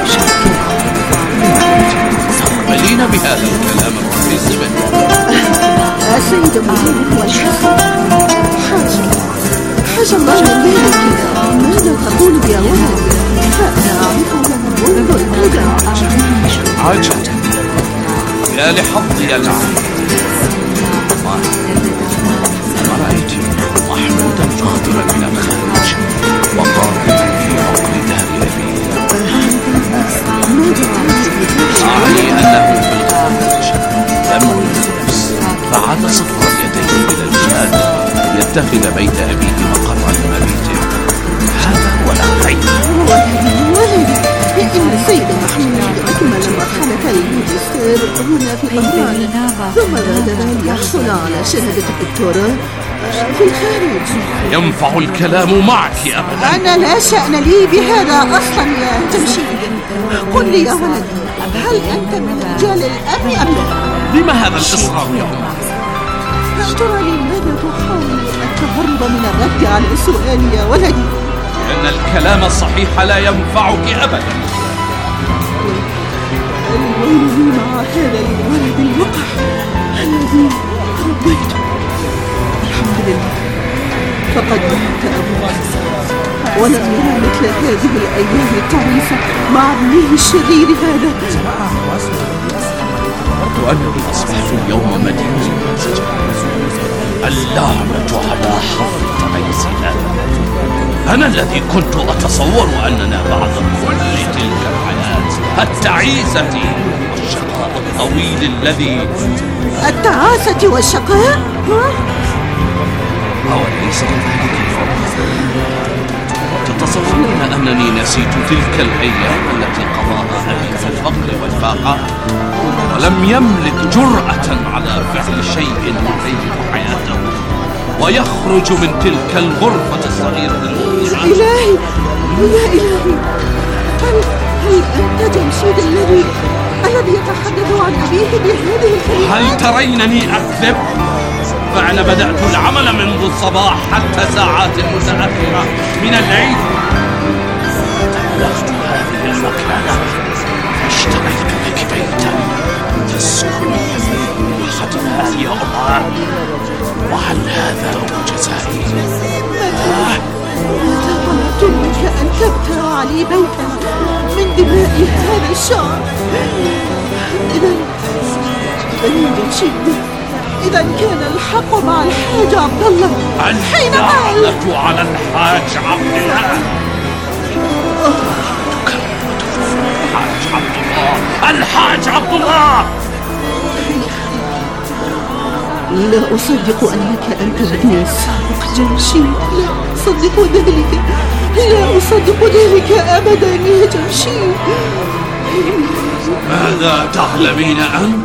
Speaker 14: تقبلين بهذا الكلام الرخيص منه؟
Speaker 12: السيد مدير والحسن حاج حاج الله من ذلك. ماذا تقول يا ولدي؟ فأنا أعرفه منذ القدم.
Speaker 14: عجب يا لحظي العام. أنا رأيت محمودا قادرا من الخارج وقادرا في عقر دار أبيه. أعني أنه في الخارج لم ينفس فعاد صفر يديه إلى الجهاد يتخذ بيت أبيه مقرا لمبيته. هذا ولا غير.
Speaker 12: ولدي ولدي إن السيد محمود أكمل مرحلة الماجستير هنا في طهران ثم غادر ليحصل على شهادة الدكتوراه في الخارج.
Speaker 14: ينفع الكلام معك أبدا.
Speaker 12: أنا لا شأن لي بهذا أصلا يا تمشيد. قل لي يا ولدي هل أنت من رجال الأمن أم لا؟
Speaker 14: لما هذا الإصرار يا أمه؟
Speaker 12: ترى لماذا تحاول التهرب من الرد على سؤالي يا ولدي؟
Speaker 14: لأن الكلام الصحيح لا ينفعك أبدا.
Speaker 12: الويل لي مع هذا الولد الوقح الذي ربيته. الحمد لله فقد مات أبوه ولم يرى مثل هذه الأيام التعيسة مع ابنه الشرير هذا.
Speaker 14: وأنني أصبحت اليوم مدينة منسجم. اللعنة على حظ عيسى هذا. أنا الذي كنت أتصور أننا بعد كل تلك الحياة التعيسة والشقاء الطويل الذي
Speaker 12: التعاسة والشقاء؟
Speaker 14: أوليس كذلك الفضل؟ تتصورون أنني نسيت تلك الأيام التي قضاها أبي في الفقر والفاقة ولم يملك جرأة على فعل شيء يغير حياته ويخرج من تلك الغرفة الصغيرة المظلمة؟
Speaker 12: إلهي يا إلهي هل, هل أنت جمشيد الذي الذي يتحدث عن أبيه بهذه الكلمات؟
Speaker 14: هل ترينني أكذب؟ فأنا بدأت العمل منذ الصباح حتى ساعات متأخرة من الليل. بلغت هذه المكانة اشتريت لك بيتا تسكن فيه
Speaker 12: تصنع لي بيتا من دماء هذا الشعب. إذا إذا جمشيد إذا كان الحق مع الحاج عبد الله حين قال
Speaker 13: اللعنة على الحاج عبد الله. الحاج عبد الله، الحاج عبد الله.
Speaker 12: لا أصدق أنك أنت ابني السابق جمشيد، لا أصدق ذلك، لا أصدق ذلك أبدا يا جمشيد.
Speaker 13: ماذا تعلمين أنت؟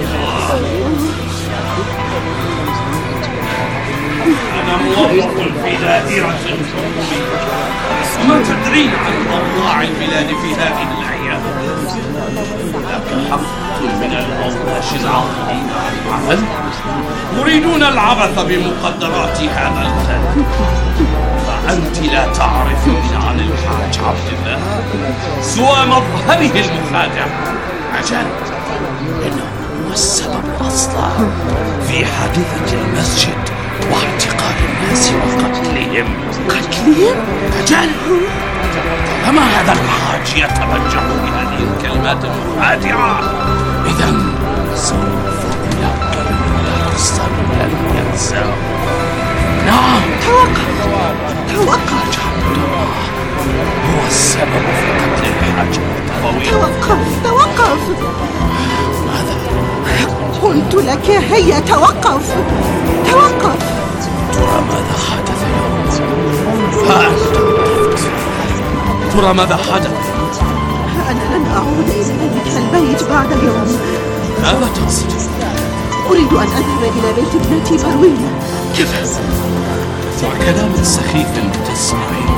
Speaker 13: أنا موظف في دائرة وما تدرين عن أوضاع البلاد في هذه الأيام. لكن حق من الأوضاع العظيمة العمل يريدون العبث بمقدرات هذا الخلق. فأنت لا تعرفين عن الحاج عبد الله سوى مظهره المخادع. أجل إنه هو السبب أصلا في حادثة المسجد واعتقال الناس وقتلهم.
Speaker 12: قتلهم؟
Speaker 13: أجل. فما هذا الحاج يتبجح بهذه الكلمات المخادعة؟ إذن سوف يأكل الأرسل لن ينساه. نعم،
Speaker 12: توقف توقف.
Speaker 13: عبد الله هو السبب في قتل الحاج الطويل.
Speaker 12: توقف توقف.
Speaker 13: ماذا؟
Speaker 12: قلت لك هيا توقف توقف.
Speaker 13: ترى ماذا حدث اليوم؟ ها أنت ترى ماذا حدث؟
Speaker 12: أنا لن أعود إلى ذلك البيت بعد يوم.
Speaker 13: ماذا تقصد؟
Speaker 12: أريد أن أذهب إلى بيت ابنتي مروية.
Speaker 13: كيف؟ وكلام سخيف تصنعين،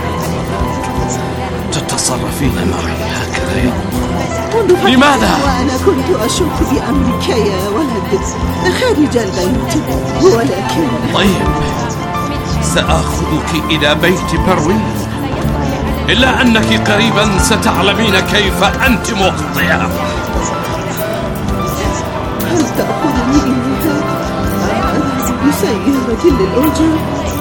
Speaker 13: تتصرفين معي هكذا يا أم؟ لماذا؟
Speaker 12: وأنا كنت أشك بأمرك يا ولد خارج البيت، ولكن
Speaker 13: طيب سآخذك إلى بيت بروين، إلا أنك قريبا ستعلمين كيف أنت مخطئة.
Speaker 12: هل تأخذني إليها؟ أذهب بسيارة للأجر.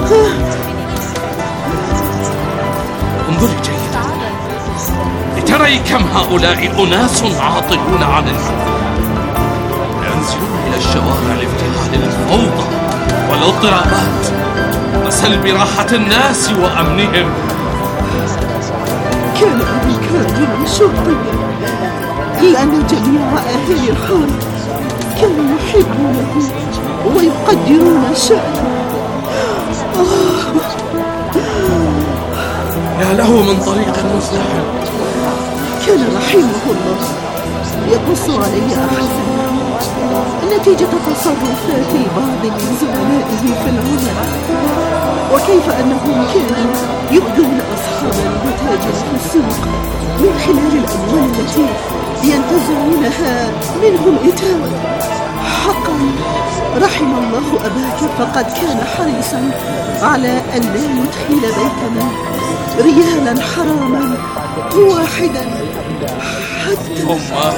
Speaker 13: انظري جيدا لتري كم هؤلاء أناس عاطلون عن الحق، ينزلون إلى الشوارع لافتعال الفوضى والاضطرابات وسلب راحة الناس وأمنهم.
Speaker 12: كان أبيك رجلا شرطيا، لأن جميع أهل الحرب كانوا يحبونه ويقدرون شأنه.
Speaker 13: يا له من طريق مزدحم.
Speaker 12: كان رحمه الله يقص علي أحزانا نتيجة تصرفات البعض من زملائه في العمل، وكيف أنهم كانوا يؤذون أصحاب المتاجر في السوق من خلال الأموال التي ينتزعونها منهم إتاوة. حقا رحم الله أباك، فقد كان حريصا على أن لا يدخل بيتنا ريالا حراما واحدا حتى.
Speaker 13: أمه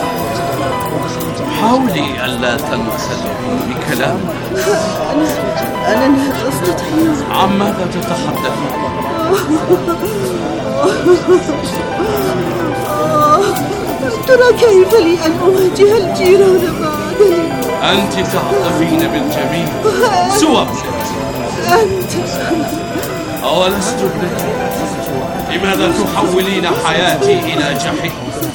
Speaker 13: حاولي ألا تنخدعي بكلام.
Speaker 12: أنا أنا لا أستطيع.
Speaker 13: عن ماذا تتحدث؟
Speaker 12: ترى كيف لي أن أواجه الجيران بعد اليوم؟
Speaker 13: أنت تعطفين بالجميع سوى ابنتي.
Speaker 12: أنت
Speaker 13: أولست ابنتي؟ لماذا تحولين حياتي إلى جحيم؟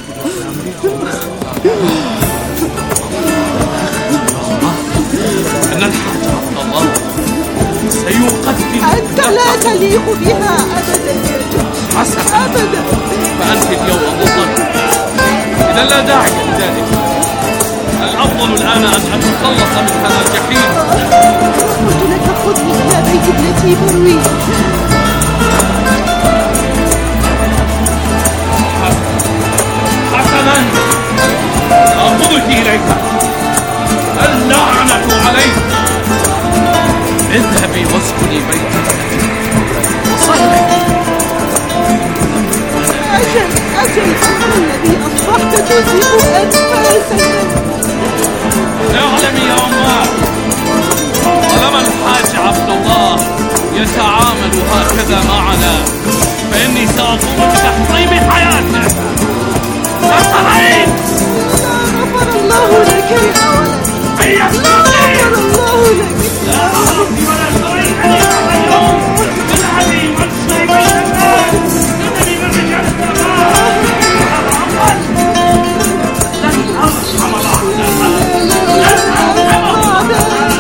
Speaker 13: أن الحاج عبد الله سيقدم
Speaker 12: أنت لا تليق بها أبدا يا جمشيد.
Speaker 13: حسنا
Speaker 12: أبدا.
Speaker 13: فأنت اليوم مضطر، إذا لا داعي لذلك. الأفضل الآن أن أتخلص من هذا الجحيم.
Speaker 12: قلت لك خذني إلى بيت ابنتي مروية.
Speaker 13: حسنا أخذك إليك. اللعنة عليك. اذهبي واسكني بيتك وصلي.
Speaker 12: أجل أجل أنت الذي أصبحت تزيد أنفاسك.
Speaker 13: اعلمي يا أمه، طالما الحاج عبد الله يتعامل هكذا معنا
Speaker 14: فإني سأقوم بتحطيم حياته. سترين.
Speaker 12: غفر الله لك يا ولد. غفر الله لك.
Speaker 14: لا أعطي ولا ترين أن يقع اليوم. بالعلي والشيء بين الناس. إنني من رجال السماء. لن أرحم الأعداء. لن أرحمهم.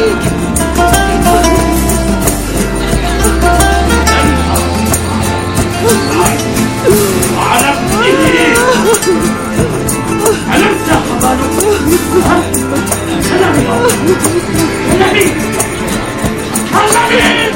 Speaker 14: وعلى ابنه ألم تقبلوا؟ كلامي كلامي كلامي.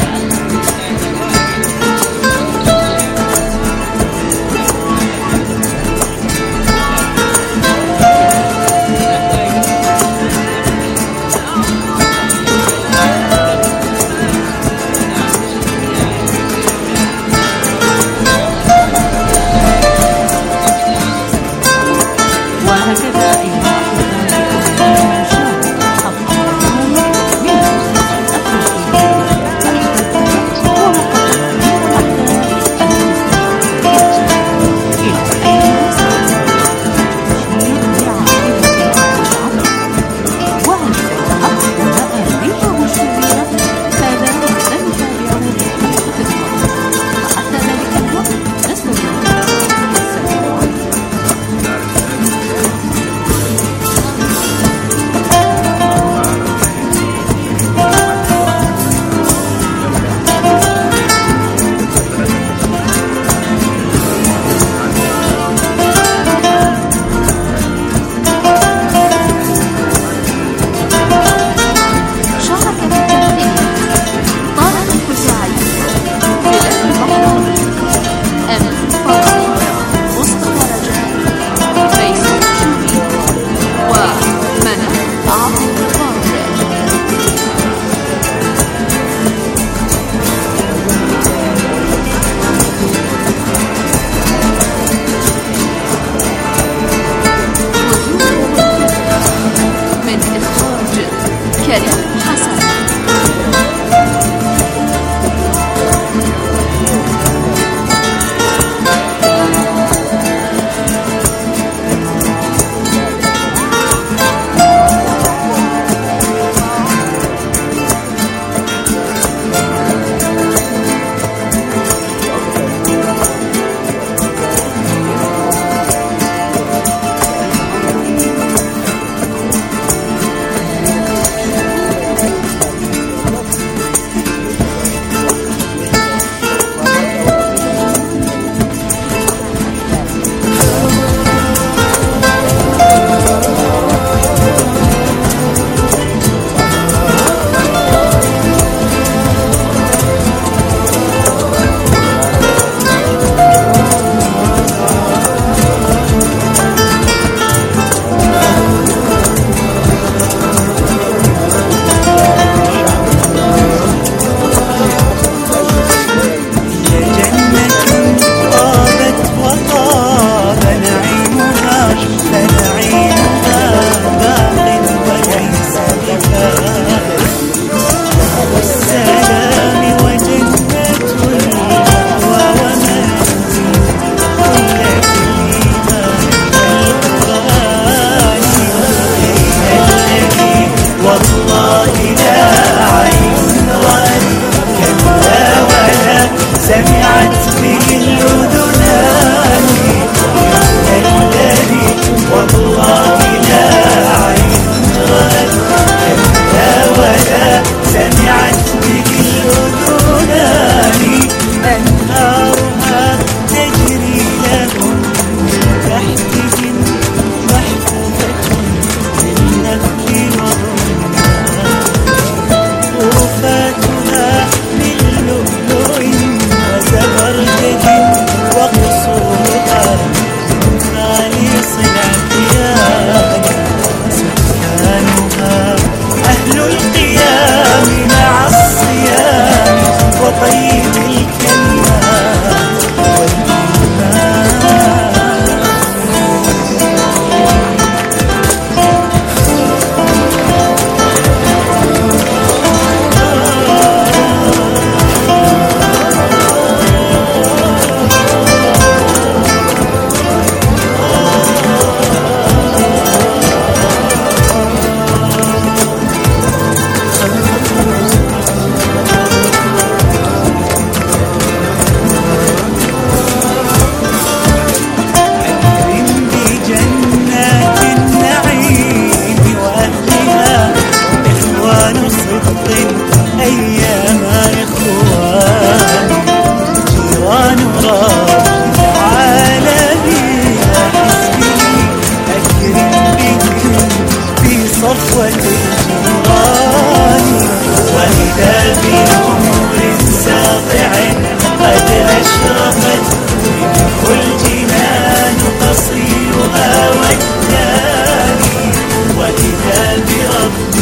Speaker 15: صفوا للجيران وإذا بنور ساطع قد أشرقت منه الجنان قصيرها والداني وإذا برب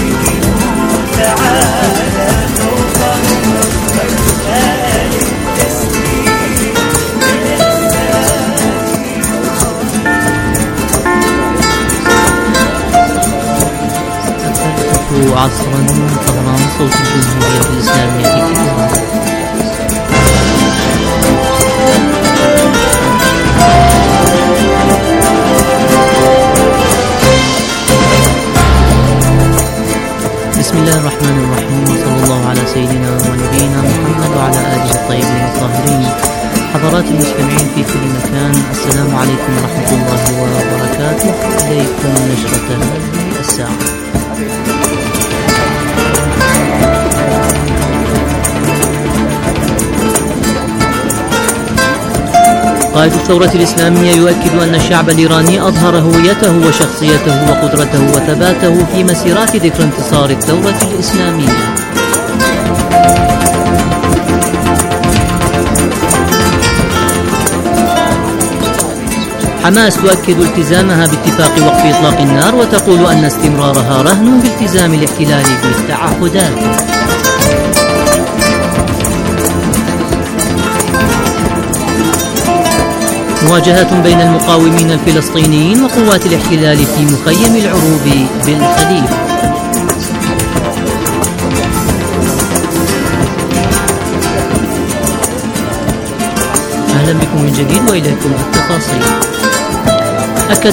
Speaker 15: تعالى فوقهم قد آل التسليم
Speaker 1: عصرا طهران صوت الجمهورية الإسلامية في تهران. بسم الله الرحمن الرحيم وصلى الله على سيدنا ونبينا محمد وعلى آله الطيبين الطاهرين. حضرات المستمعين في كل مكان، السلام عليكم ورحمة الله وبركاته. إليكم نشرة هذه الساعة. قائد الثورة الإسلامية يؤكد أن الشعب الإيراني أظهر هويته وشخصيته وقدرته وثباته في مسيرات ذكرى انتصار الثورة الإسلامية. حماس تؤكد التزامها باتفاق وقف إطلاق النار وتقول أن استمرارها رهن بالتزام الاحتلال بالتعهدات. مواجهات بين المقاومين الفلسطينيين وقوات الاحتلال في مخيم العروب بالخليل. أهلا بكم من جديد وإليكم التفاصيل.